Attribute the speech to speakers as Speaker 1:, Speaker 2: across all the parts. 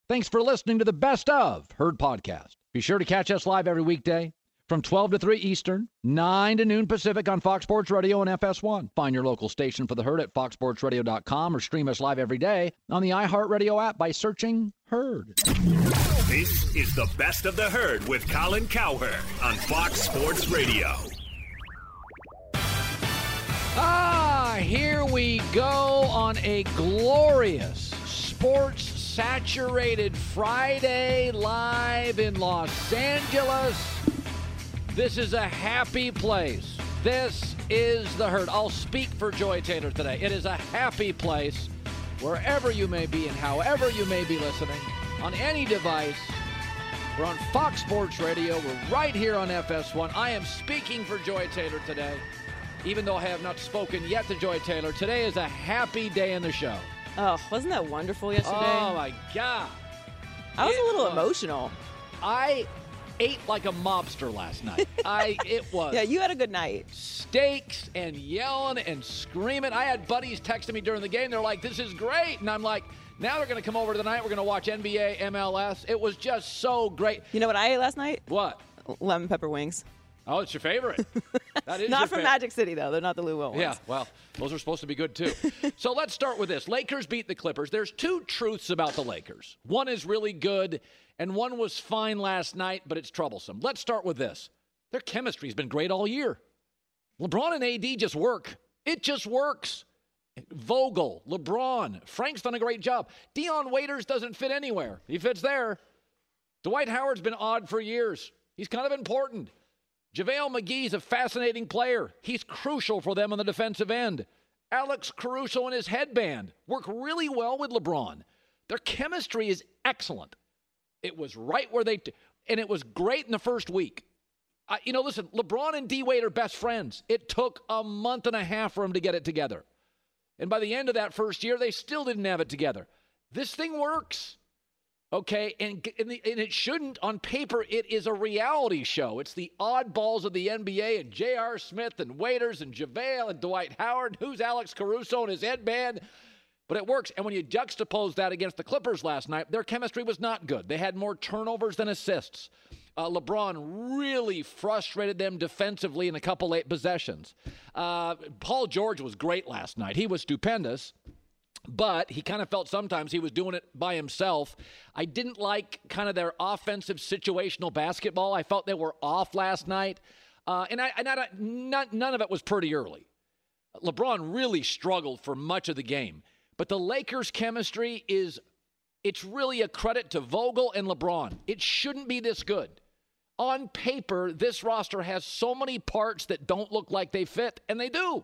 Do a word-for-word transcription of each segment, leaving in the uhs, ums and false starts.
Speaker 1: Thanks for listening to the Best of Herd podcast. Be sure to catch us live every weekday from twelve to three Eastern, nine to noon Pacific on Fox Sports Radio and F S one. Find your local station for the Herd at fox sports radio dot com or stream us live every day on the iHeartRadio app by searching Herd.
Speaker 2: This is the Best of the Herd with Colin Cowherd on Fox Sports Radio.
Speaker 1: Ah, here we go on a glorious sports-saturated Friday live in Los Angeles. This is a happy place. This is the Herd. I'll speak for Joy Taylor today. It is a happy place wherever you may be and however you may be listening on any device. We're on Fox Sports Radio. We're right here on F S one. I am speaking for Joy Taylor today, even though I have not spoken yet to Joy Taylor. Today is a happy day in the show.
Speaker 3: Oh, wasn't that wonderful yesterday?
Speaker 1: Oh, my God.
Speaker 3: I was
Speaker 1: It
Speaker 3: a little
Speaker 1: was-
Speaker 3: emotional.
Speaker 1: I ate like a mobster last night. I It was
Speaker 3: Yeah, you had a good night.
Speaker 1: steaks and yelling and screaming. I had buddies texting me during the game. They're like, this is great. And I'm like, now they're going to come over tonight. We're going to watch N B A, M L S. It was just so great.
Speaker 3: You know what I ate last night?
Speaker 1: What?
Speaker 3: Lemon pepper wings.
Speaker 1: Oh, it's your favorite. That is
Speaker 3: Not
Speaker 1: your
Speaker 3: from
Speaker 1: favorite.
Speaker 3: Magic City, though. They're not the Louisville ones.
Speaker 1: Yeah, well, those are supposed to be good, too. So let's start with this. Lakers beat the Clippers. There's two truths about the Lakers. One is really good, and one was fine last night, but it's troublesome. Let's start with this. Their chemistry's been great all year. LeBron and A D just work. It just works. Vogel, LeBron, Frank's done a great job. Dion Waiters doesn't fit anywhere. He fits there. Dwight Howard's been odd for years. He's kind of important. JaVale McGee's a fascinating player. He's crucial for them on the defensive end. Alex Caruso and his headband work really well with LeBron. Their chemistry is excellent. It was right where they, t- and it was great in the first week. I, you know, listen, LeBron and D-Wade are best friends. It took a month and a half for them to get it together. And by the end of that first year, they still didn't have it together. This thing works. Okay, and, and, the, and it shouldn't. On paper, it is a reality show. It's the oddballs of the N B A and J R. Smith and Waiters and JaVale and Dwight Howard. Who's Alex Caruso and his headband? But it works. And when you juxtapose that against the Clippers last night, their chemistry was not good. They had more turnovers than assists. Uh, LeBron really frustrated them defensively in a couple late possessions. Uh, Paul George was great last night. He was stupendous. But he kind of felt sometimes he was doing it by himself. I didn't like kind of their offensive situational basketball. I felt they were off last night. Uh, and I, and I, none, none of it was pretty early. LeBron really struggled for much of the game. But the Lakers' chemistry is, it's really a credit to Vogel and LeBron. It shouldn't be this good. On paper, this roster has so many parts that don't look like they fit, and they do.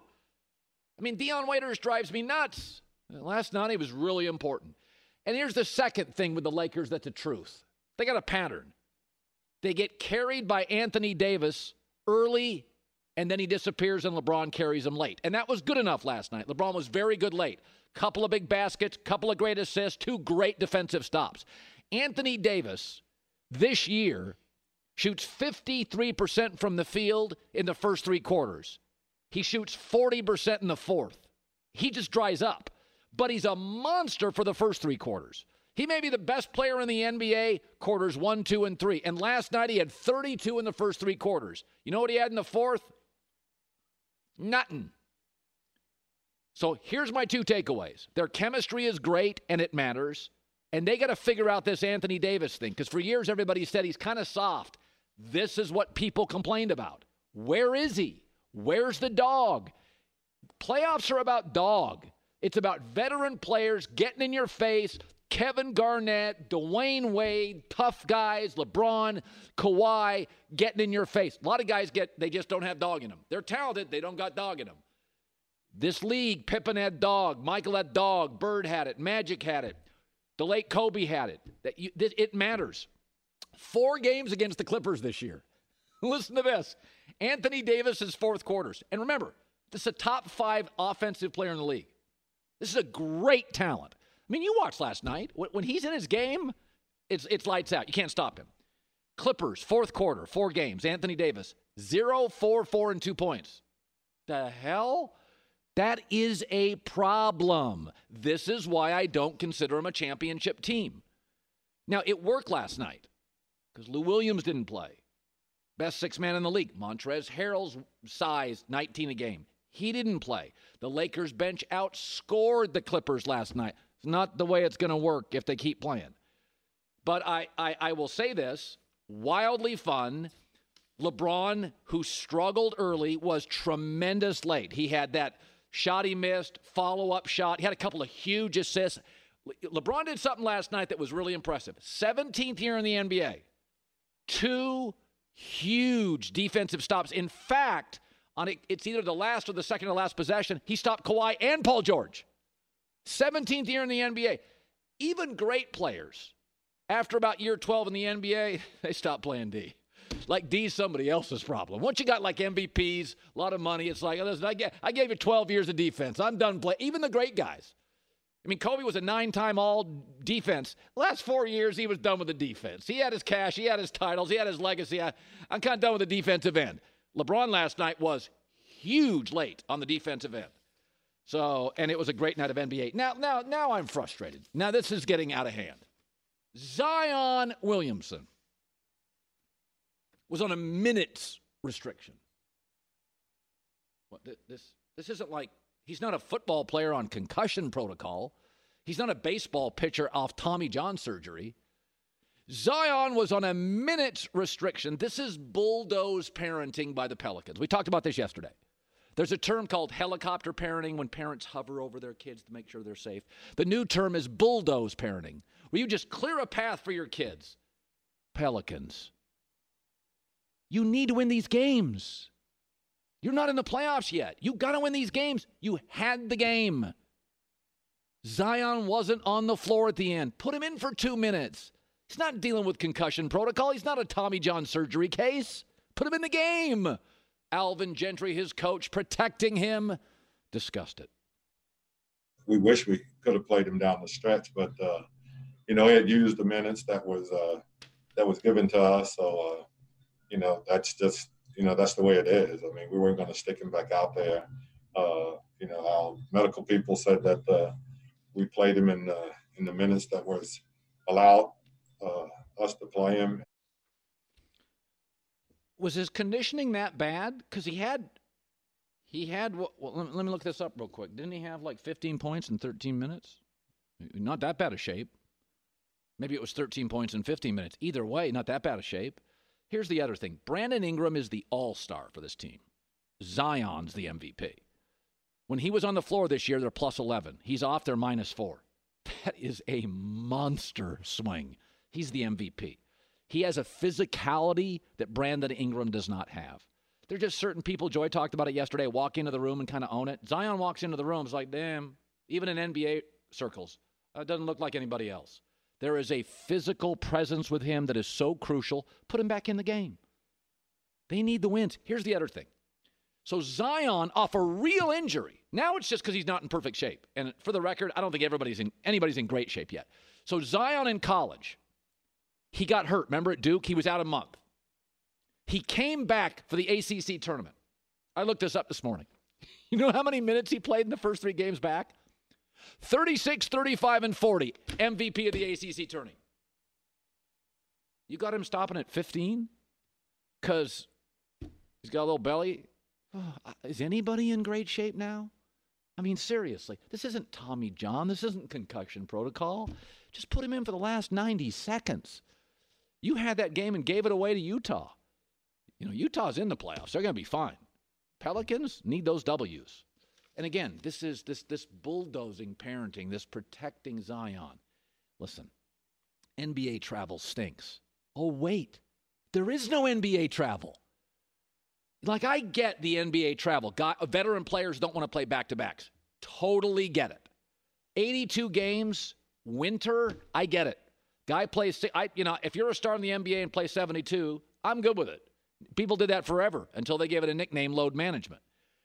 Speaker 1: I mean, Dion Waiters drives me nuts. Last night, he was really important. And here's the second thing with the Lakers that's the truth. They got a pattern. They get carried by Anthony Davis early, and then he disappears, and LeBron carries him late. And that was good enough last night. LeBron was very good late. Couple of big baskets, couple of great assists, two great defensive stops. Anthony Davis, this year, shoots fifty-three percent from the field in the first three quarters. He shoots forty percent in the fourth. He just dries up. But he's a monster for the first three quarters. He may be the best player in the N B A quarters one, two, and three. And last night he had thirty-two in the first three quarters. You know what he had in the fourth? Nothing. So here's my two takeaways. Their chemistry is great, and it matters. And they got to figure out this Anthony Davis thing, because for years everybody said he's kind of soft. This is what people complained about. Where is he? Where's the dog? Playoffs are about dog. It's about veteran players getting in your face. Kevin Garnett, Dwayne Wade, tough guys, LeBron, Kawhi, getting in your face. A lot of guys get, they just don't have dog in them. They're talented, they don't got dog in them. This league, Pippen had dog, Michael had dog, Bird had it, Magic had it, the late Kobe had it. That you, this, it matters. Four games against the Clippers this year. Listen to this. Anthony Davis's fourth quarters. And remember, this is a top five offensive player in the league. This is a great talent. I mean, you watched last night. When he's in his game, it's it's lights out. You can't stop him. Clippers, fourth quarter, four games. Anthony Davis, zero, four, four, and two points. The hell? That is a problem. This is why I don't consider him a championship team. Now, it worked last night because Lou Williams didn't play. Best six man in the league. Montrezl Harrell's size, nineteen a game. He didn't play. The Lakers bench outscored the Clippers last night. It's not the way it's going to work if they keep playing. But I, I, I will say this, wildly fun. LeBron, who struggled early, was tremendous late. He had that shot he missed, follow-up shot. He had a couple of huge assists. Le- LeBron did something last night that was really impressive. seventeenth year in the N B A. Two huge defensive stops. In fact, on it, it's either the last or the second to last possession, he stopped Kawhi and Paul George. seventeenth year in the N B A. Even great players, after about year twelve in the N B A, they stop playing D. Like D's somebody else's problem. Once you got like M V Ps, a lot of money, it's like, listen, I, I gave you twelve years of defense. I'm done playing. Even the great guys. I mean, Kobe was a nine-time all-defense. The last four years, he was done with the defense. He had his cash. He had his titles. He had his legacy. I, I'm kind of done with the defensive end. LeBron last night was huge late on the defensive end. So, and it was a great night of N B A. Now, now, now I'm frustrated. Now this is getting out of hand. Zion Williamson was on a minutes restriction. What, this, this isn't like, he's not a football player on concussion protocol. He's not a baseball pitcher off Tommy John surgery. Zion was on a minutes restriction. This is bulldoze parenting by the Pelicans. We talked about this yesterday. There's a term called helicopter parenting when parents hover over their kids to make sure they're safe. The new term is bulldoze parenting, where you just clear a path for your kids. Pelicans, you need to win these games. You're not in the playoffs yet. You got to win these games. You had the game. Zion wasn't on the floor at the end. Put him in for two minutes. He's not dealing with concussion protocol. He's not a Tommy John surgery case. Put him in the game. Alvin Gentry, his coach, protecting him, discussed it.
Speaker 4: We wish we could have played him down the stretch, but, uh, you know, he had used the minutes that was uh, that was given to us. So, uh, you know, that's just, you know, that's the way it is. I mean, we weren't going to stick him back out there. Uh, you know, our medical people said that uh, we played him in, uh, in the minutes that was allowed uh, us to play him.
Speaker 1: Was his conditioning that bad? Because he had, he had, well, let me look this up real quick. Didn't he have like fifteen points in thirteen minutes? Not that bad of shape. Maybe it was thirteen points in fifteen minutes. Either way, not that bad of shape. Here's the other thing. Brandon Ingram is the all-star for this team. Zion's the M V P. When he was on the floor this year, they're plus eleven. He's off, they're minus four. That is a monster swing. He's the M V P. He has a physicality that Brandon Ingram does not have. There are just certain people, Joy talked about it yesterday, walk into the room and kind of own it. Zion walks into the room, it's like, damn, even in N B A circles, it doesn't look like anybody else. There is a physical presence with him that is so crucial. Put him back in the game. They need the wins. Here's the other thing. So Zion, off a real injury, now it's just because he's not in perfect shape. And for the record, I don't think everybody's in, anybody's in great shape yet. So Zion in college, he got hurt. Remember at Duke? He was out a month. He came back for the A C C tournament. I looked this up this morning. You know how many minutes he played in the first three games back? thirty-six, thirty-five, and forty. M V P of the A C C tourney. You got him stopping at fifteen? Because he's got a little belly? Oh, is anybody in great shape now? I mean, seriously. This isn't Tommy John. This isn't concussion protocol. Just put him in for the last ninety seconds. You had that game and gave it away to Utah. You know, Utah's in the playoffs. They're going to be fine. Pelicans need those W's. And again, this is this this bulldozing parenting, this protecting Zion. Listen, N B A travel stinks. Oh, wait. There is no N B A travel. Like, I get the N B A travel. God, veteran players don't want to play back-to-backs. Totally get it. eighty-two games, winter, I get it. Guy plays, I, you know, if you're a star in the N B A and play seventy-two, I'm good with it. People did that forever until they gave it a nickname, load management.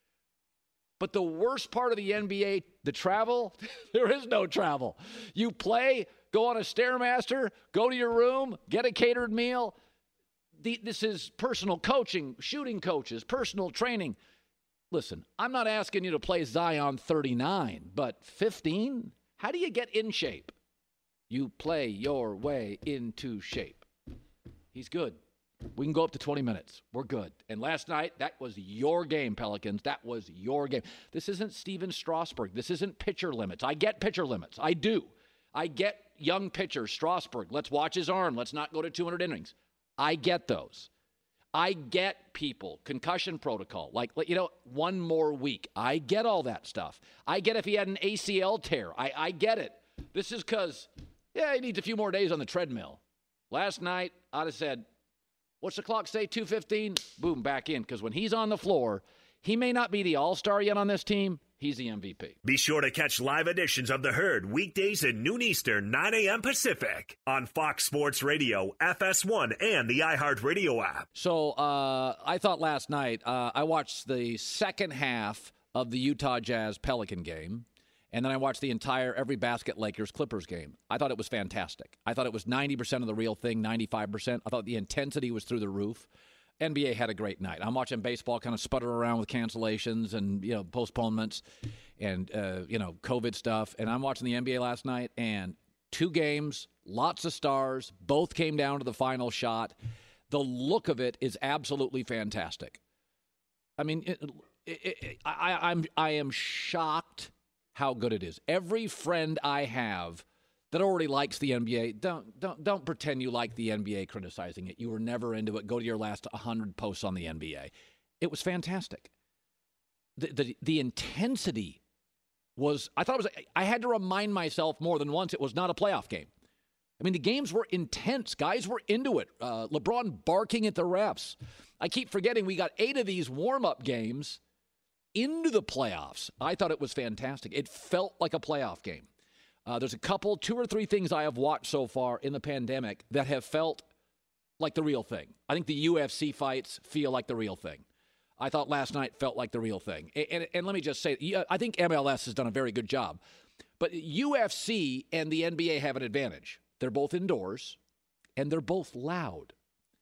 Speaker 1: But the worst part of the N B A, the travel, there is no travel. You play, go on a Stairmaster, go to your room, get a catered meal. The, this is personal coaching, shooting coaches, personal training. Listen, I'm not asking you to play Zion thirty-nine, but fifteen? How do you get in shape? You play your way into shape. He's good. We can go up to twenty minutes. We're good. And last night, that was your game, Pelicans. That was your game. This isn't Steven Strasburg. This isn't pitcher limits. I get pitcher limits. I do. I get young pitchers, Strasburg. Let's watch his arm. Let's not go to two hundred innings. I get those. I get people, concussion protocol, like, you know, one more week. I get all that stuff. I get if he had an A C L tear. I, I get it. This is because, yeah, he needs a few more days on the treadmill. Last night, I'd have said, what's the clock say, two fifteen? Boom, back in. Because when he's on the floor, he may not be the all-star yet on this team. He's the M V P.
Speaker 2: Be sure to catch live editions of The Herd weekdays at noon Eastern, nine a.m. Pacific on Fox Sports Radio, F S one, and the iHeartRadio app.
Speaker 1: So uh, I thought last night, uh, I watched the second half of the Utah Jazz Pelican game, and then I watched the entire every basket Lakers Clippers game. I thought it was fantastic. I thought it was ninety percent of the real thing, ninety-five percent. I thought the intensity was through the roof. N B A had a great night. I'm watching baseball kind of sputter around with cancellations and, you know, postponements and, uh, you know, COVID stuff. And I'm watching the N B A last night, and two games, lots of stars, both came down to the final shot. The look of it is absolutely fantastic. I mean, it, it, it, I, I'm I am shocked how good it is. Every friend I have that already likes the N B A, don't don't don't pretend you like the N B A criticizing it. You were never into it. Go to your last one hundred posts on the N B A. It was fantastic. The the the intensity was, I thought it was, I had to remind myself more than once it was not a playoff game. I mean, the games were intense. Guys were into it. Uh, LeBron barking at the refs. I keep forgetting we got eight of these warm-up games into the playoffs. I thought it was fantastic. It felt like a playoff game. Uh, there's a couple, two or three things I have watched so far in the pandemic that have felt like the real thing. I think the U F C fights feel like the real thing. I thought last night felt like the real thing. And, and, and let me just say, I think M L S has done a very good job. But U F C and the N B A have an advantage. They're both indoors, and they're both loud.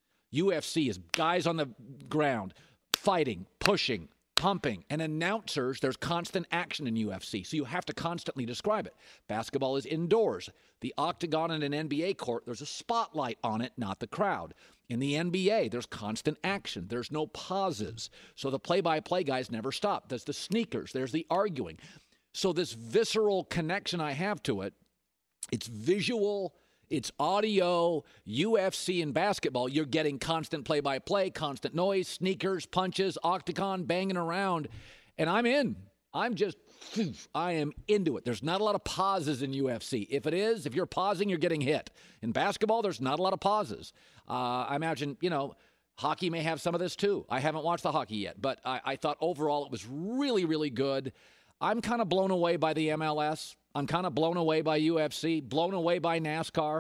Speaker 1: U F C is guys on the ground, fighting, pushing, pumping, and announcers, there's constant action in U F C, so you have to constantly describe it. Basketball is indoors. The octagon in an N B A court, there's a spotlight on it, not the crowd. In the N B A, there's constant action. There's no pauses. So the play-by-play guys never stop. There's the sneakers. There's the arguing. So this visceral connection I have to it, it's visual, it's audio, U F C and basketball. You're getting constant play-by-play, constant noise, sneakers, punches, octagon, banging around. And I'm in. I'm just, I am into it. There's not a lot of pauses in U F C. If it is, if you're pausing, you're getting hit. In basketball, there's not a lot of pauses. Uh, I imagine, you know, hockey may have some of this too. I haven't watched the hockey yet, but I, I thought overall it was really, really good. I'm kind of blown away by the M L S. I'm kind of blown away by U F C, blown away by NASCAR.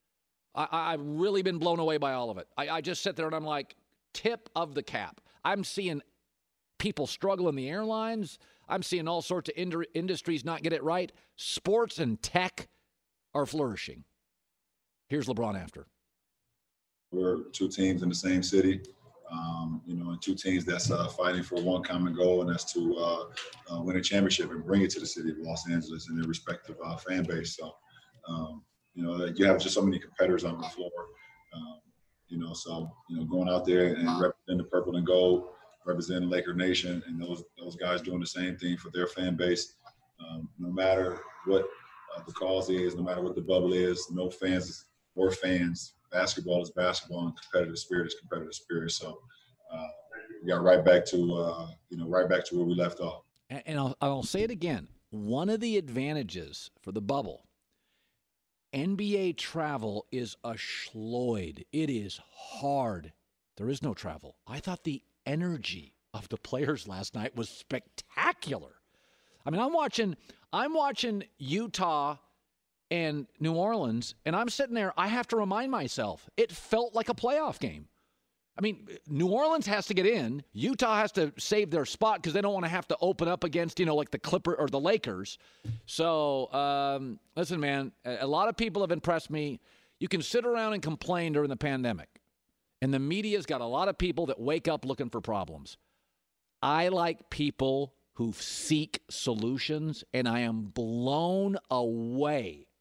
Speaker 1: I, I've really been blown away by all of it. I, I just sit there and I'm like, tip of the cap. I'm seeing people struggle in the airlines. I'm seeing all sorts of ind- industries not get it right. Sports and tech are flourishing. Here's LeBron after.
Speaker 5: We're two teams in the same city. Um, you know, and two teams that's uh, fighting for one common goal, and that's to uh, uh, win a championship and bring it to the city of Los Angeles and their respective uh, fan base. So, um, you know, you have just so many competitors on the floor. Um, you know, so you know, going out there and representing the purple and gold, representing Laker Nation, and those those guys doing the same thing for their fan base. Um, no matter what uh, the cause is, no matter what the bubble is, no fans or fans. Basketball is basketball, and competitive spirit is competitive spirit. So uh, we got right back to uh, you know right back to where we left off.
Speaker 1: And, and I'll, I'll say it again. One of the advantages for the bubble, N B A travel is a schloid. It is hard. There is no travel. I thought the energy of the players last night was spectacular. I mean, I'm watching. I'm watching Utah and New Orleans, and I'm sitting there, I have to remind myself, it felt like a playoff game. I mean, New Orleans has to get in. Utah has to save their spot because they don't want to have to open up against, you know, like the Clipper or the Lakers. So, um, listen, man, a lot of people have impressed me. You can sit around and complain during the pandemic, and the media's got a lot of people that wake up looking for problems. I like people who seek solutions, and I am blown away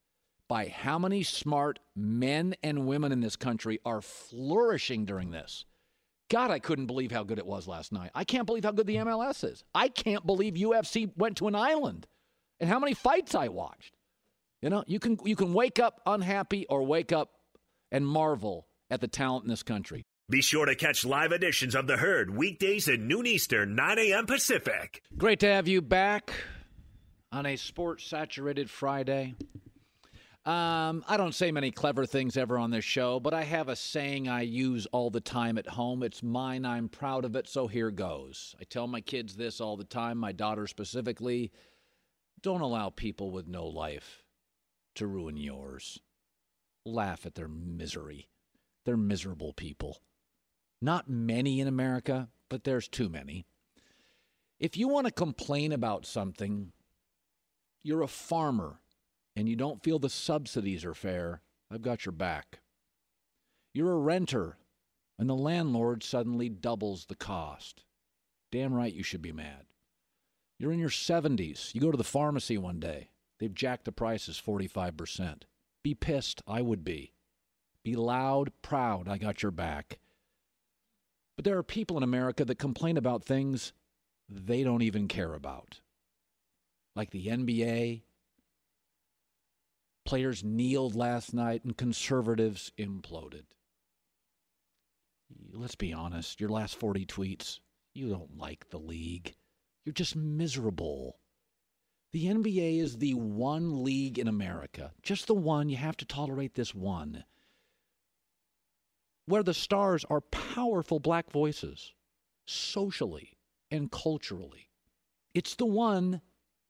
Speaker 1: by how many smart men and women in this country are flourishing during this. God, I couldn't believe how good it was last night. I can't believe how good the M L S is. I can't believe U F C went to an island and how many fights I watched. You know, you can you can wake up unhappy or wake up and marvel at the talent in this country.
Speaker 2: Be sure to catch live editions of The Herd weekdays at noon Eastern, nine a.m. Pacific.
Speaker 1: Great to have you back on a sports-saturated Friday. Um, I don't say many clever things ever on this show, but I have a saying I use all the time at home. It's mine. I'm proud of it, so here goes. I tell my kids this all the time, my daughter specifically. Don't allow people with no life to ruin yours. Laugh at their misery. They're miserable people. Not many in America, but there's too many. If you want to complain about something, you're a farmer, and you don't feel the subsidies are fair, I've got your back. You're a renter, and the landlord suddenly doubles the cost. Damn right you should be mad. You're in your seventies. You go to the pharmacy one day. They've jacked the prices forty-five percent. Be pissed. I would be. Be loud, proud. I got your back. But there are people in America that complain about things they don't even care about. Like the N B A. Players kneeled last night and conservatives imploded. Let's be honest. Your last forty tweets, you don't like the league. You're just miserable. The N B A is the one league in America, just the one. You have to tolerate this one, where the stars are powerful black voices, socially and culturally. It's the one,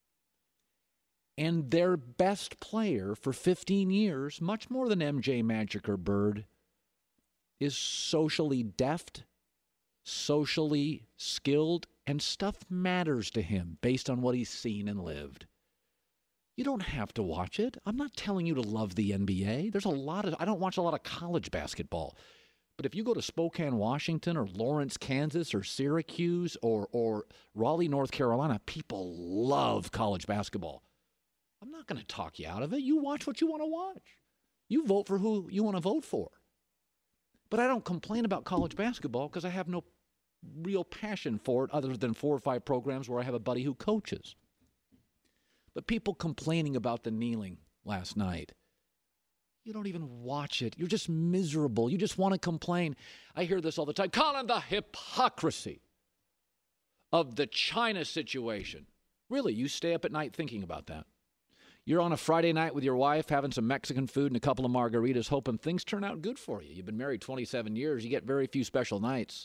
Speaker 1: and their best player for fifteen years, much more than M J, Magic, or Bird, is socially deft, socially skilled, and stuff matters to him based on what he's seen and lived. You don't have to watch it. I'm not telling you to love the N B A. There's a lot of, I don't watch a lot of college basketball. But if you go to Spokane, Washington, or Lawrence, Kansas, or Syracuse, or, or Raleigh, North Carolina, people love college basketball. I'm not going to talk you out of it. You watch what you want to watch. You vote for who you want to vote for. But I don't complain about college basketball because I have no real passion for it other than four or five programs where I have a buddy who coaches. But people complaining about the kneeling last night, you don't even watch it. You're just miserable. You just want to complain. I hear this all the time. Colin, the hypocrisy of the China situation. Really, you stay up at night thinking about that. You're on a Friday night with your wife having some Mexican food and a couple of margaritas hoping things turn out good for you. You've been married twenty-seven years. You get very few special nights.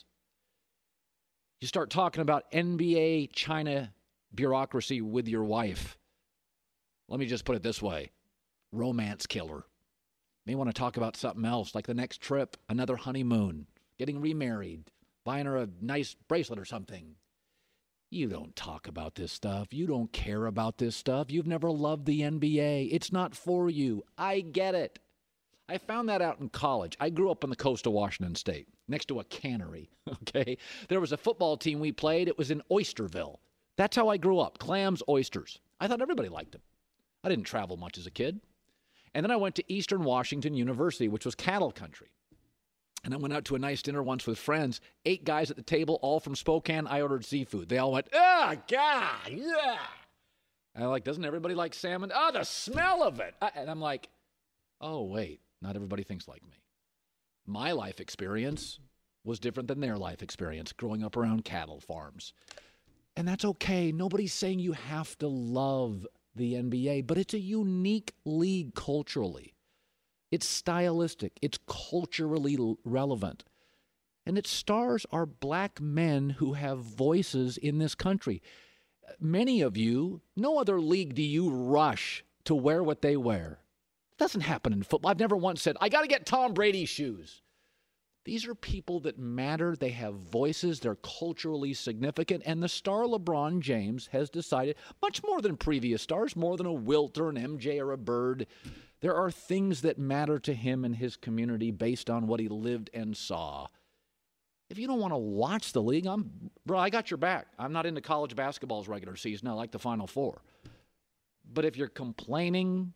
Speaker 1: You start talking about N B A China bureaucracy with your wife. Let me just put it this way. Romance killer. May want to talk about something else, like the next trip, another honeymoon, getting remarried, buying her a nice bracelet or something. You don't talk about this stuff. You don't care about this stuff. You've never loved the N B A. It's not for you. I get it. I found that out in college. I grew up on the coast of Washington State, next to a cannery, okay? There was a football team we played. It was in Oysterville. That's how I grew up, clams, oysters. I thought everybody liked them. I didn't travel much as a kid. And then I went to Eastern Washington University, which was cattle country. And I went out to a nice dinner once with friends. Eight guys at the table, all from Spokane. I ordered seafood. They all went, oh, God, yeah. And I'm like, doesn't everybody like salmon? Oh, the smell of it. And I'm like, oh, wait, not everybody thinks like me. My life experience was different than their life experience, growing up around cattle farms. And that's okay. Nobody's saying you have to love the N B A, but it's a unique league culturally. It's stylistic. It's culturally relevant. And its stars are black men who have voices in this country. Many of you, no other league do you rush to wear what they wear. It doesn't happen in football. I've never once said, I got to get Tom Brady's shoes. These are people that matter. They have voices. They're culturally significant. And the star LeBron James has decided, much more than previous stars, more than a Wilt or an M J or a Bird, there are things that matter to him and his community based on what he lived and saw. If you don't want to watch the league, I'm, bro, I got your back. I'm not into college basketball's regular season. I like the Final Four. But if you're complaining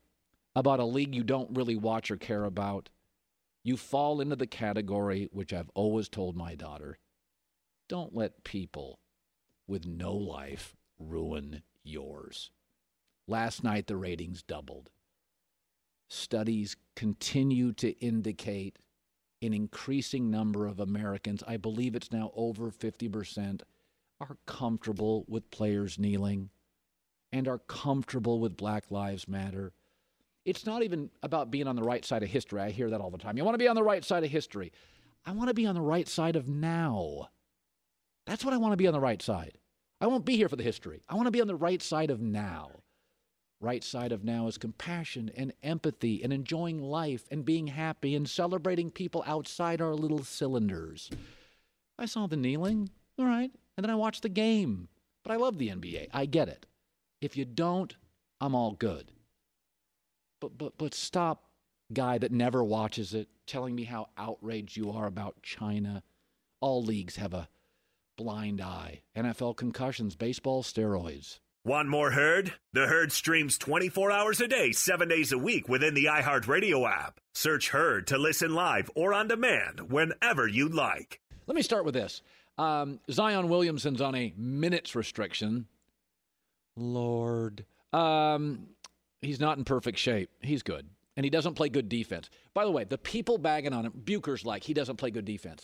Speaker 1: about a league you don't really watch or care about, you fall into the category which I've always told my daughter, don't let people with no life ruin yours. Last night, the ratings doubled. Studies continue to indicate an increasing number of Americans, I believe it's now over fifty percent, are comfortable with players kneeling and are comfortable with Black Lives Matter. It's not even about being on the right side of history. I hear that all the time. You want to be on the right side of history. I want to be on the right side of now. That's what I want to be, on the right side. I won't be here for the history. I want to be on the right side of now. Right side of now is compassion and empathy and enjoying life and being happy and celebrating people outside our little cylinders. I saw the kneeling, all right, and then I watched the game. But I love the N B A. I get it. If you don't, I'm all good. But but but stop, guy that never watches it, telling me how outraged you are about China. All leagues have a blind eye. N F L concussions, baseball steroids.
Speaker 2: Want more Herd? The Herd streams twenty-four hours a day, seven days a week within the iHeartRadio app. Search Herd to listen live or on demand whenever you like.
Speaker 1: Let me start with this. Um, Zion Williamson's on a minutes restriction. Lord. Um, he's not in perfect shape. He's good. And he doesn't play good defense. By the way, the people bagging on him, Bucher's like, he doesn't play good defense.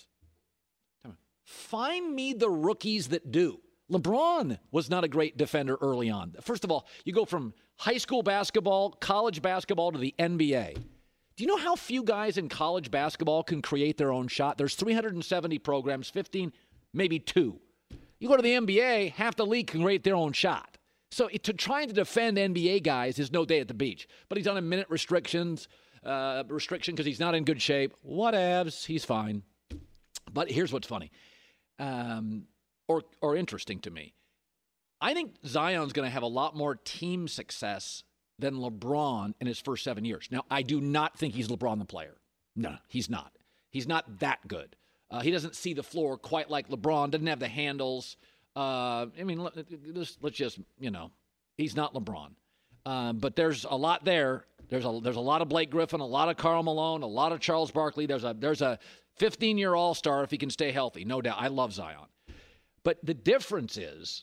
Speaker 1: Find me the rookies that do. LeBron was not a great defender early on. First of all, you go from high school basketball, college basketball to the N B A. Do you know how few guys in college basketball can create their own shot? There's three hundred seventy programs, fifteen, maybe two. You go to the N B A, half the league can create their own shot. So to trying to defend N B A guys is no day at the beach. But he's on a minute restrictions, uh, restriction because he's not in good shape. Whatevs, he's fine. But here's what's funny. Um... Or, or interesting to me. I think Zion's going to have a lot more team success than LeBron in his first seven years. Now, I do not think he's LeBron the player. No, he's not. He's not that good. Uh, he doesn't see the floor quite like LeBron, doesn't have the handles. Uh, I mean, let's, let's just, you know, he's not LeBron. Uh, but there's a lot there. There's a there's a lot of Blake Griffin, a lot of Karl Malone, a lot of Charles Barkley. There's a there's a fifteen-year all-star if he can stay healthy, no doubt. I love Zion. But the difference is,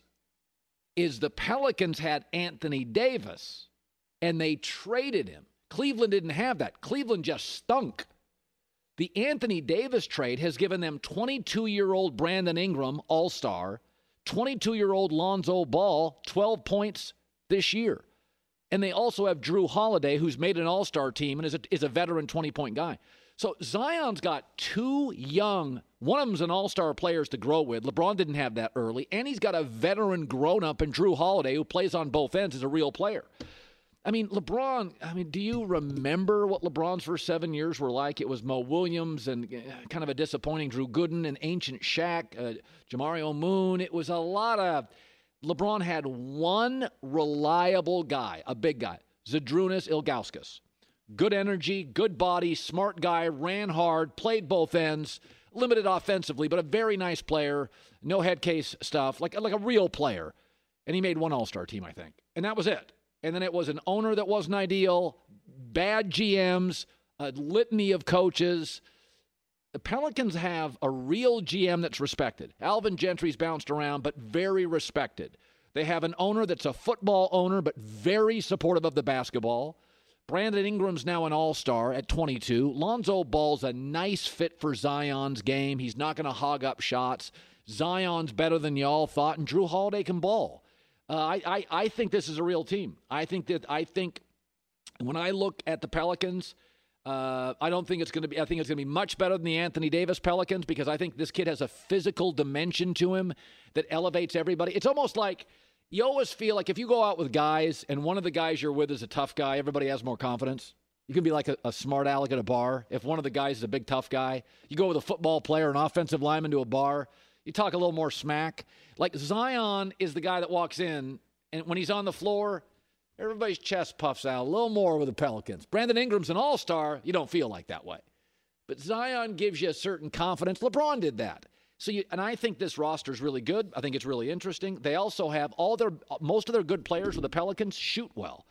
Speaker 1: is the Pelicans had Anthony Davis, and they traded him. Cleveland didn't have that. Cleveland just stunk. The Anthony Davis trade has given them twenty-two-year-old Brandon Ingram, all-star, twenty-two-year-old Lonzo Ball, twelve points this year. And they also have Drew Holiday, who's made an all-star team and is a, is a veteran twenty-point guy. So Zion's got two young, one of them's an all-star players to grow with. LeBron didn't have that early. And he's got a veteran grown-up in Drew Holiday who plays on both ends as a real player. I mean, LeBron, I mean, do you remember what LeBron's first seven years were like? It was Mo Williams and kind of a disappointing Drew Gooden and ancient Shaq, uh, Jamario Moon. It was a lot of – LeBron had one reliable guy, a big guy, Zydrunas Ilgauskas. Good energy, good body, smart guy, ran hard, played both ends, limited offensively, but a very nice player, no head case stuff, like, like a real player. And he made one all-star team, I think. And that was it. And then it was an owner that wasn't ideal, bad G Ms, a litany of coaches. The Pelicans have a real G M that's respected. Alvin Gentry's bounced around, but very respected. They have an owner that's a football owner, but very supportive of the basketball. Brandon Ingram's now an all-star at twenty-two. Lonzo Ball's a nice fit for Zion's game. He's not going to hog up shots. Zion's better than y'all thought, and Drew Holiday can ball. Uh, I, I I think this is a real team. I think that I think when I look at the Pelicans, uh, I don't think it's going to be. I think it's going to be much better than the Anthony Davis Pelicans because I think this kid has a physical dimension to him that elevates everybody. It's almost like. You always feel like if you go out with guys and one of the guys you're with is a tough guy, everybody has more confidence. You can be like a, a smart aleck at a bar. If one of the guys is a big tough guy, you go with a football player, an offensive lineman to a bar, you talk a little more smack. Like Zion is the guy that walks in, and when he's on the floor, everybody's chest puffs out a little more with the Pelicans. Brandon Ingram's an all-star. You don't feel like that way. But Zion gives you a certain confidence. LeBron did that. So, you, and I think this roster is really good. I think it's really interesting. They also have all their, most of their good players with the Pelicans shoot well.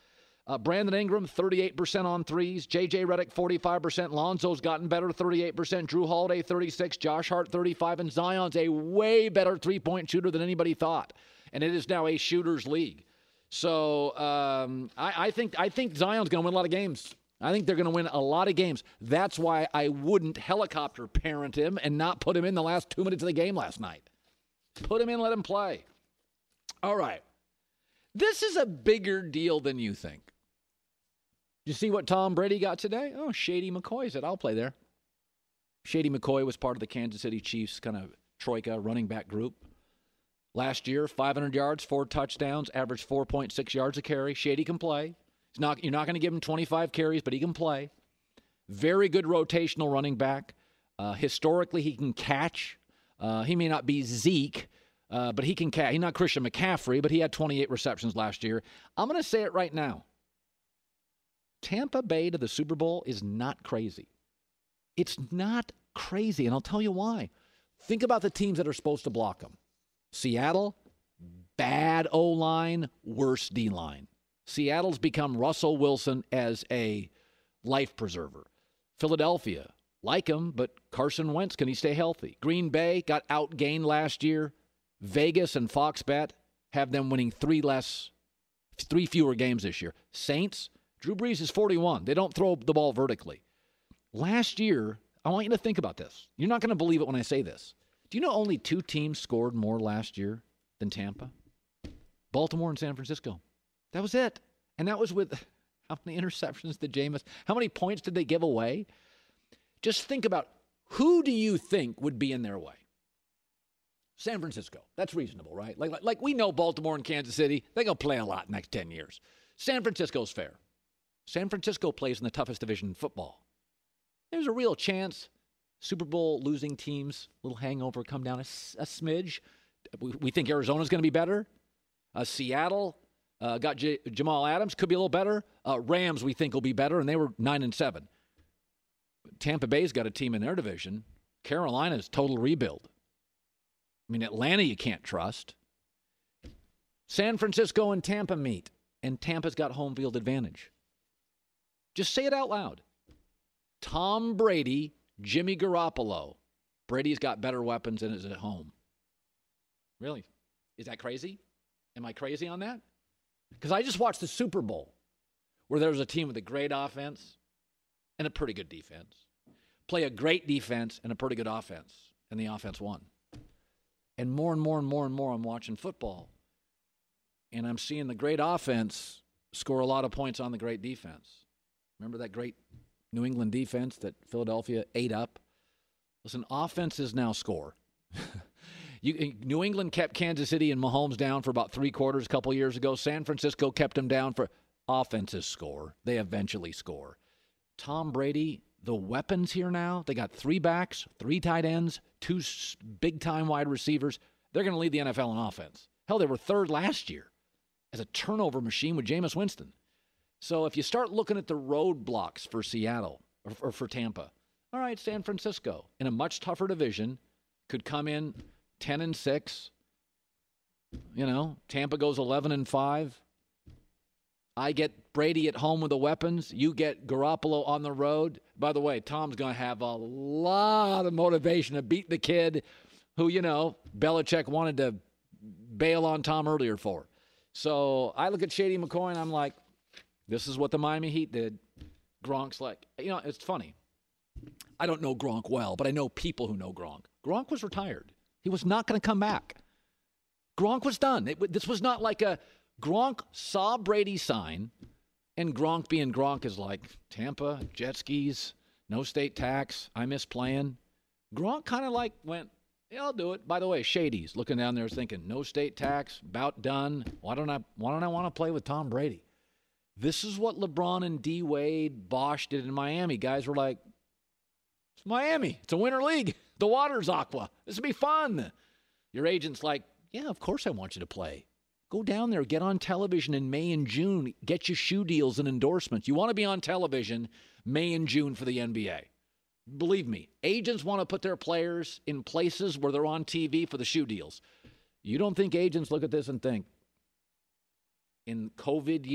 Speaker 1: Uh, Brandon Ingram, thirty-eight percent on threes. J J Redick, forty-five percent. Lonzo's gotten better, thirty-eight percent. Drew Holiday, thirty-six. Josh Hart, thirty-five. And Zion's a way better three-point shooter than anybody thought. And it is now a shooter's league. So um, I, I think I think Zion's going to win a lot of games. I think they're going to win a lot of games. That's why I wouldn't helicopter parent him and not put him in the last two minutes of the game last night. Put him in, let him play. All right. This is a bigger deal than you think. You see what Tom Brady got today? Oh, Shady McCoy said, I'll play there. Shady McCoy was part of the Kansas City Chiefs kind of troika running back group. Last year, five hundred yards, four touchdowns, averaged four point six yards a carry. Shady can play. He's not, you're not going to give him twenty-five carries, but he can play. Very good rotational running back. Uh, historically, he can catch. Uh, he may not be Zeke, uh, but he can catch. He's not Christian McCaffrey, but he had twenty-eight receptions last year. I'm going to say it right now. Tampa Bay to the Super Bowl is not crazy. It's not crazy, and I'll tell you why. Think about the teams that are supposed to block them. Seattle, bad O-line, worse D-line. Seattle's become Russell Wilson as a life preserver. Philadelphia, like him, but Carson Wentz, can he stay healthy? Green Bay got outgained last year. Vegas and Fox Bet have them winning three less, three fewer games this year. Saints, Drew Brees is forty-one. They don't throw the ball vertically. Last year, I want you to think about this. You're not going to believe it when I say this. Do you know only two teams scored more last year than Tampa? Baltimore and San Francisco. That was it. And that was with how many interceptions did Jameis, how many points did they give away? Just think about, who do you think would be in their way? San Francisco. That's reasonable, right? Like, like, like we know Baltimore and Kansas City, they're going to play a lot next ten years. San Francisco's fair. San Francisco plays in the toughest division in football. There's a real chance Super Bowl losing teams, little hangover, come down a, a smidge. We, we think Arizona's going to be better. Uh, Seattle uh, got J- Jamal Adams, could be a little better. Uh, Rams we think will be better, and they were nine and seven. Tampa Bay's got a team in their division. Carolina's total rebuild. I mean, Atlanta you can't trust. San Francisco and Tampa meet, and Tampa's got home field advantage. Just say it out loud. Tom Brady, Jimmy Garoppolo. Brady's got better weapons and is at home. Really? Is that crazy? Am I crazy on that? Because I just watched the Super Bowl where there was a team with a great offense and a pretty good defense. Play a great defense and a pretty good offense, and the offense won. And more and more and more and more I'm watching football, and I'm seeing the great offense score a lot of points on the great defense. Remember that great New England defense that Philadelphia ate up? Listen, offenses now score. you, New England kept Kansas City and Mahomes down for about three quarters a couple years ago. San Francisco kept them down for offenses score. They eventually score. Tom Brady, the weapons here now, they got three backs, three tight ends, two big-time wide receivers. They're going to lead the N F L in offense. Hell, they were third last year as a turnover machine with Jameis Winston. So if you start looking at the roadblocks for Seattle or, or for Tampa, all right, San Francisco in a much tougher division could come in ten and six. You know, Tampa goes eleven and five. I get Brady at home with the weapons. You get Garoppolo on the road. By the way, Tom's going to have a lot of motivation to beat the kid who, you know, Belichick wanted to bail on Tom earlier for. So I look at Shady McCoy and I'm like, this is what the Miami Heat did. Gronk's like, you know, it's funny. I don't know Gronk well, but I know people who know Gronk. Gronk was retired. He was not going to come back. Gronk was done. It, this was not like a Gronk saw Brady sign, and Gronk being Gronk is like, Tampa, jet skis, no state tax, I miss playing. Gronk kind of like went, yeah, I'll do it. By the way, Shady's looking down there thinking, no state tax, about done. Why don't I, why don't I want to play with Tom Brady? This is what LeBron and D. Wade, Bosh did in Miami. Guys were like, it's Miami. It's a winter league. The water's aqua. This will be fun. Your agent's like, yeah, of course I want you to play. Go down there, get on television in May and June, get your shoe deals and endorsements. You want to be on television May and June for the N B A. Believe me, agents want to put their players in places where they're on T V for the shoe deals. You don't think agents look at this and think, in COVID year,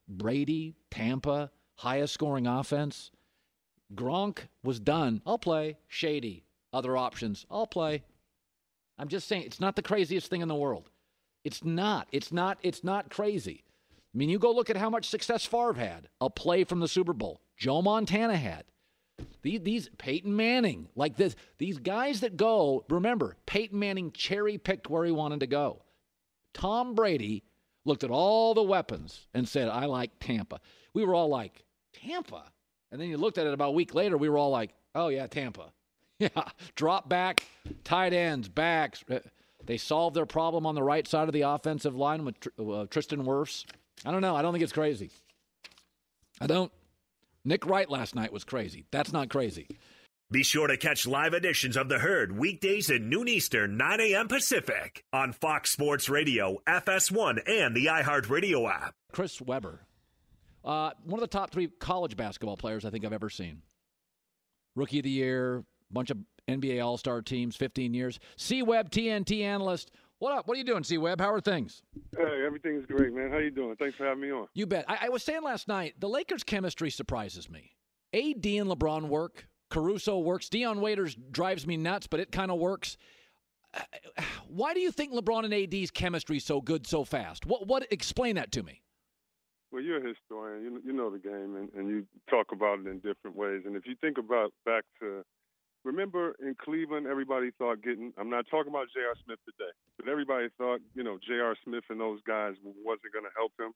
Speaker 1: Brady, Tampa, highest scoring offense. Gronk was done. I'll play. Shady. Other options. I'll play. I'm just saying, it's not the craziest thing in the world. It's not. It's not. It's not crazy. I mean, you go look at how much success Favre had. A play from the Super Bowl. Joe Montana had. These, these Peyton Manning, like this, these guys that go, remember, Peyton Manning cherry-picked where he wanted to go. Tom Brady looked at all the weapons and said, I like Tampa. We were all like, Tampa? And then you looked at it about a week later, we were all like, oh, yeah, Tampa. Yeah, drop back, tight ends, backs. They solved their problem on the right side of the offensive line with uh, Tristan Wirfs. I don't know. I don't think it's crazy. I don't. Nick Wright last night was crazy. That's not crazy.
Speaker 2: Be sure to catch live editions of The Herd weekdays at noon Eastern, nine a.m. Pacific on Fox Sports Radio, F S one, and the iHeartRadio app.
Speaker 1: Chris Webber, uh, one of the top three college basketball players I think I've ever seen. Rookie of the year, bunch of N B A All-Star teams, fifteen years. C-Web, T N T analyst. What up? What are you doing, C-Web? How are things?
Speaker 6: Hey, everything's great, man. How you doing? Thanks for having me on.
Speaker 1: You bet. I, I was saying last night, the Lakers' chemistry surprises me. A D and LeBron work. Caruso works. Dion Waiters drives me nuts, but it kind of works. Why do you think LeBron and A D's chemistry is so good so fast? What? What? Explain that to me.
Speaker 6: Well, you're a historian. You, you know the game, and, and you talk about it in different ways. And if you think about back to, remember in Cleveland, everybody thought getting, I'm not talking about J R. Smith today, but everybody thought, you know, J R. Smith and those guys wasn't going to help him.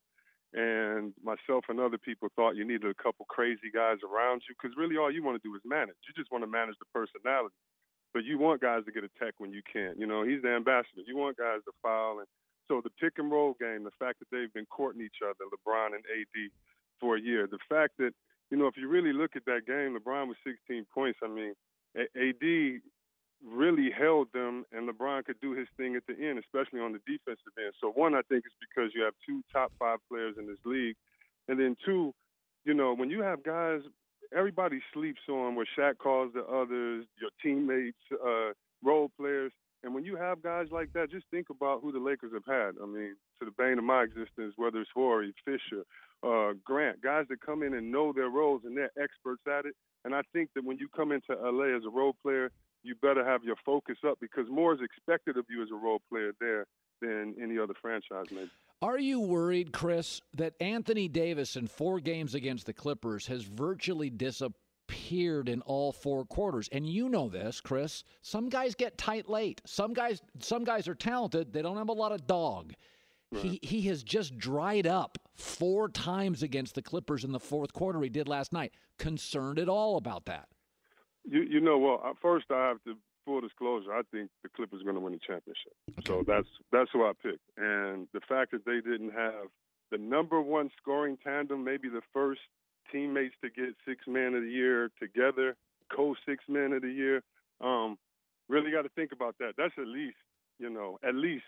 Speaker 6: And myself and other people thought you needed a couple crazy guys around you because really all you want to do is manage. You just want to manage the personality. But you want guys to get a tech when you can't. You know, he's the ambassador. You want guys to foul. And so the pick and roll game, the fact that they've been courting each other, LeBron and A D, for a year. The fact that, you know, if you really look at that game, LeBron was sixteen points. I mean, A D really held them, and LeBron could do his thing at the end, especially on the defensive end. So, one, I think is because you have two top five players in this league. And then, two, you know, when you have guys, everybody sleeps on where Shaq calls the others, your teammates, uh, role players. And when you have guys like that, just think about who the Lakers have had. I mean, to the bane of my existence, whether it's Horry, Fisher, uh, Grant, guys that come in and know their roles and they're experts at it. And I think that when you come into L A as a role player, you better have your focus up because more is expected of you as a role player there than any other franchise maybe.
Speaker 1: Are you worried, Chris, that Anthony Davis in four games against the Clippers has virtually disappeared in all four quarters? And you know this, Chris. Some guys get tight late. Some guys some guys are talented. They don't have a lot of dog. Right. He he has just dried up four times against the Clippers in the fourth quarter he did last night. Concerned at all about that?
Speaker 6: You you know, well, first I have to full disclosure. I think the Clippers are going to win the championship. Okay. So that's that's who I picked. And the fact that they didn't have the number one scoring tandem, maybe the first teammates to get six man of the year together, co-six man of the year, um, really got to think about that. That's at least, you know, at least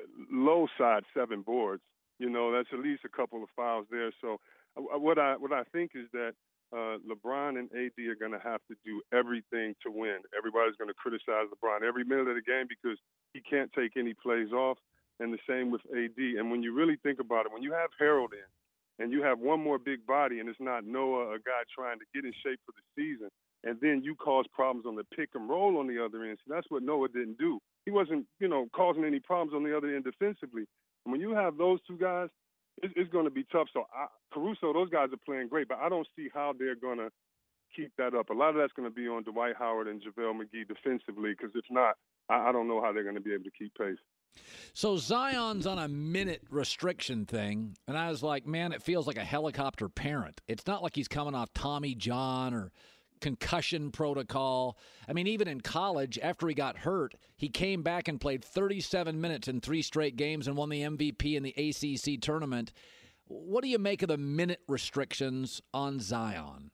Speaker 6: low side seven boards. You know, that's at least a couple of fouls there. So uh, what I what I think is that Uh, LeBron and A D are going to have to do everything to win. Everybody's going to criticize LeBron every minute of the game because he can't take any plays off, and the same with A D. And when you really think about it, when you have Harold in and you have one more big body and it's not Noah, a guy trying to get in shape for the season, and then you cause problems on the pick and roll on the other end. So that's what Noah didn't do. He wasn't, you know, causing any problems on the other end defensively. And when you have those two guys, it's going to be tough. So I, Caruso, those guys are playing great, but I don't see how they're going to keep that up. A lot of that's going to be on Dwight Howard and JaVale McGee defensively, because if not, I, I don't know how they're going to be able to keep pace.
Speaker 1: So Zion's on a minute restriction thing, and I was like, man, it feels like a helicopter parent. It's not like he's coming off Tommy John or concussion protocol. I mean, even in college, after he got hurt, he came back and played thirty-seven minutes in three straight games and won the M V P in the A C C tournament. What do you make of the minute restrictions on Zion?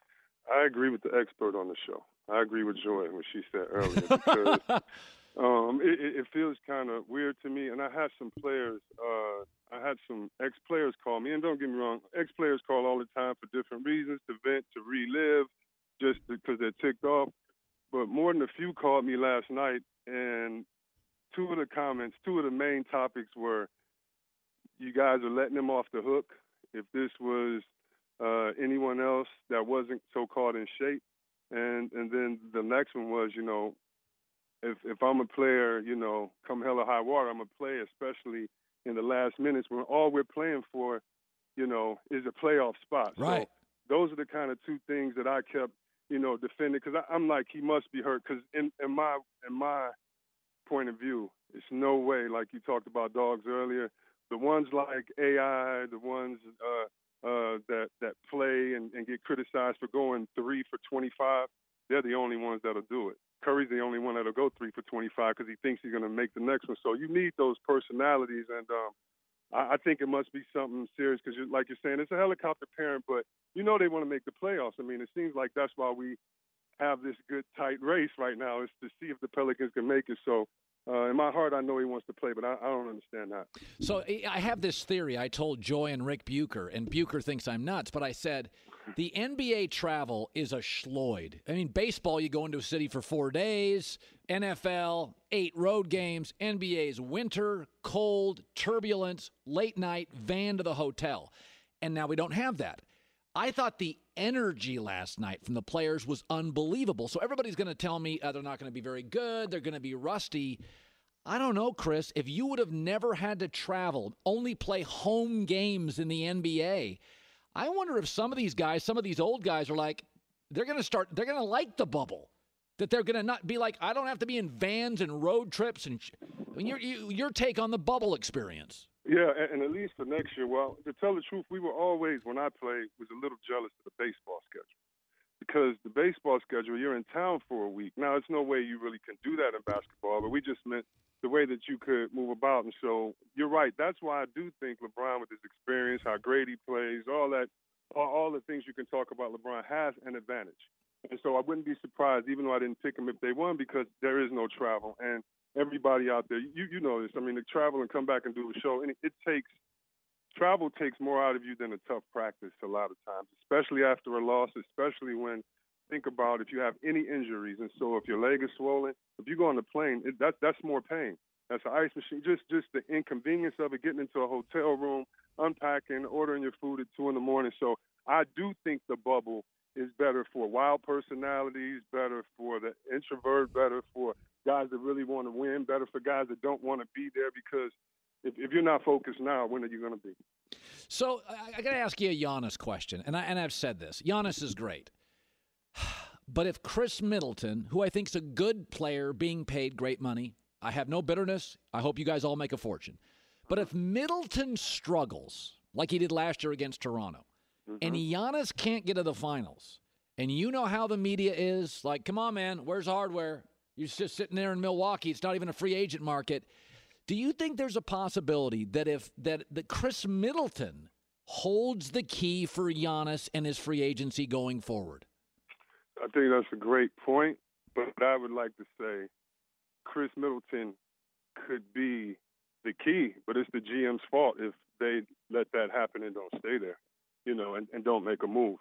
Speaker 6: I agree with the expert on the show. I agree with Joy when she said earlier, because um, it, it feels kind of weird to me. And I had some players, uh, I had some ex-players call me, and don't get me wrong, ex-players call all the time for different reasons, to vent, to relive, just because they're ticked off. But more than a few called me last night, and two of the comments, two of the main topics were, you guys are letting him off the hook, if this was uh, anyone else that wasn't so-called in shape. And and then the next one was, you know, if if I'm a player, you know, come hell or high water, I'm a player, especially in the last minutes when all we're playing for, you know, is a playoff spot.
Speaker 1: Right.
Speaker 6: So those are the kind of two things that I kept, you know, defending, because I'm like, he must be hurt. Because in, in my in my point of view, it's no way, like you talked about dogs earlier, the ones like A I, the ones uh, uh, that that play and, and get criticized for going three for twenty-five, they're the only ones that'll do it. Curry's the only one that'll go three for twenty-five because he thinks he's going to make the next one. So you need those personalities, and um, I, I think it must be something serious because, like you're saying, it's a helicopter parent, but you know they want to make the playoffs. I mean, it seems like that's why we have this good, tight race right now, is to see if the Pelicans can make it. So uh, in my heart, I know he wants to play, but I, I don't understand that.
Speaker 1: So I have this theory I told Joy and Rick Bucher, and Bucher thinks I'm nuts, but I said the N B A travel is a schloid. I mean, baseball, you go into a city for four days, N F L, eight road games, N B A's winter, cold, turbulence, late night, van to the hotel. And now we don't have that. I thought the energy last night from the players was unbelievable. So everybody's going to tell me uh, they're not going to be very good, they're going to be rusty. I don't know, Chris. If you would have never had to travel, only play home games in the N B A, I wonder if some of these guys, some of these old guys are like, they're going to start, they're going to like the bubble. That they're going to not be like, I don't have to be in vans and road trips. And sh-. I mean, your, you, your take on the bubble experience.
Speaker 6: Yeah, and, and at least for next year, well, to tell the truth, we were always, when I played, was a little jealous of the baseball schedule. Because the baseball schedule, you're in town for a week. Now, it's no way you really can do that in basketball, but we just meant the way that you could move about. And so you're right. That's why I do think LeBron, with his experience, how great he plays, all that, all, all the things you can talk about, LeBron has an advantage. And so I wouldn't be surprised, even though I didn't pick him, if they won, because there is no travel. And everybody out there, you you know this. I mean, to travel and come back and do a show, and it, it takes travel takes more out of you than a tough practice a lot of times, especially after a loss, especially when, think about if you have any injuries. And so if your leg is swollen, if you go on the plane, it, that, that's more pain. That's an ice machine. Just just the inconvenience of it, getting into a hotel room, unpacking, ordering your food at two in the morning. So I do think the bubble is better for wild personalities, better for the introvert, better for guys that really want to win, better for guys that don't want to be there, because if, if you're not focused now, when are you going to be?
Speaker 1: So I, I got to ask you a Giannis question, and, I, and I've said this. Giannis is great. But if Chris Middleton, who I think is a good player being paid great money, I have no bitterness. I hope you guys all make a fortune. But if Middleton struggles, like he did last year against Toronto, mm-hmm. and Giannis can't get to the finals, and you know how the media is, like, come on, man, where's hardware? You're just sitting there in Milwaukee. It's not even a free agent market. Do you think there's a possibility that if that, that Chris Middleton holds the key for Giannis and his free agency going forward?
Speaker 6: I think that's a great point, but I would like to say Chris Middleton could be the key, but it's the G M's fault if they let that happen and don't stay there, you know, and, and don't make a move.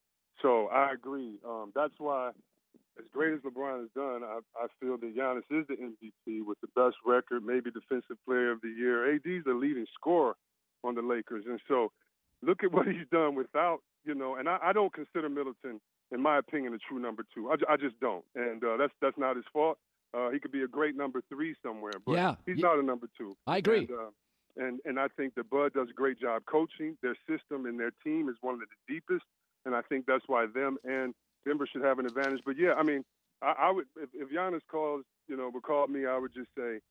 Speaker 6: So I agree. Um, that's why, as great as LeBron has done, I, I feel that Giannis is the M V P with the best record, maybe Defensive Player of the Year. A D's the leading scorer on the Lakers. And so look at what he's done without, you know, and I, I don't consider Middleton, in my opinion, a true number two. I, I just don't. And uh, that's that's not his fault. Uh, he could be a great number three somewhere, but
Speaker 1: yeah.
Speaker 6: he's not a number two.
Speaker 1: I agree.
Speaker 6: And, uh, and, and I think that Bud does a great job coaching. Their system and their team is one of the deepest, and I think that's why them and Denver should have an advantage. But, yeah, I mean, I, I would if, if Giannis calls, you know, would call me, I would just say,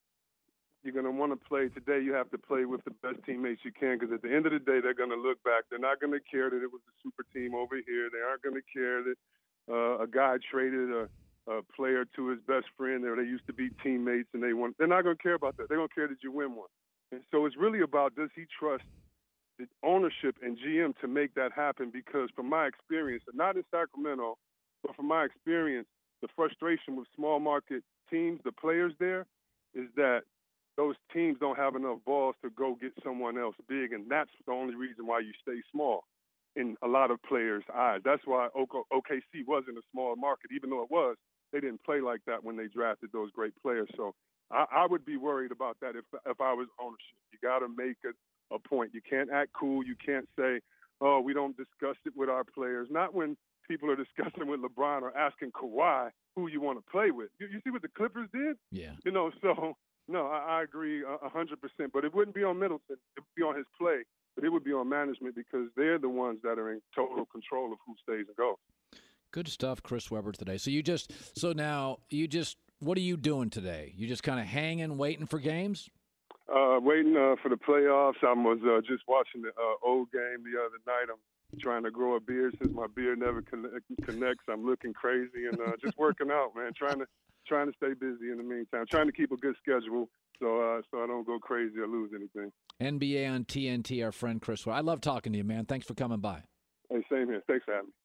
Speaker 6: you're going to want to play today. You have to play with the best teammates you can, because at the end of the day, they're going to look back. They're not going to care that it was a super team over here. They aren't going to care that uh, a guy traded a, a player to his best friend, or they used to be teammates and they won. They're not going to care about that. They're going to care that you win one. And so it's really about, does he trust the ownership and G M to make that happen? Because from my experience, not in Sacramento, but from my experience, the frustration with small market teams, the players there, is that those teams don't have enough balls to go get someone else big, and that's the only reason why you stay small in a lot of players' eyes. That's why O K C wasn't a small market, even though it was. They didn't play like that when they drafted those great players. So I, I would be worried about that if if I was ownership. You got to make a, a point. You can't act cool. You can't say, oh, we don't discuss it with our players. Not when people are discussing with LeBron or asking Kawhi who you want to play with. You, you see what the Clippers did?
Speaker 1: Yeah.
Speaker 6: You know, so, no, I, I agree a one hundred percent. But it wouldn't be on Middleton. It would be on his play. But it would be on management because they're the ones that are in total control of who stays and goes.
Speaker 1: Good stuff, Chris Webber, today. So you just – so now you just – what are you doing today? You just kind of hanging, waiting for games?
Speaker 6: Uh, waiting uh, for the playoffs. I was uh, just watching the uh, old game the other night. I'm trying to grow a beard since my beard never connect, connects. I'm looking crazy and uh, just working out, man. Trying to trying to stay busy in the meantime. Trying to keep a good schedule so uh, so I don't go crazy or lose anything.
Speaker 1: N B A on T N T, our friend Chris Webber. I love talking to you, man. Thanks for coming by.
Speaker 6: Hey, same here. Thanks for having me.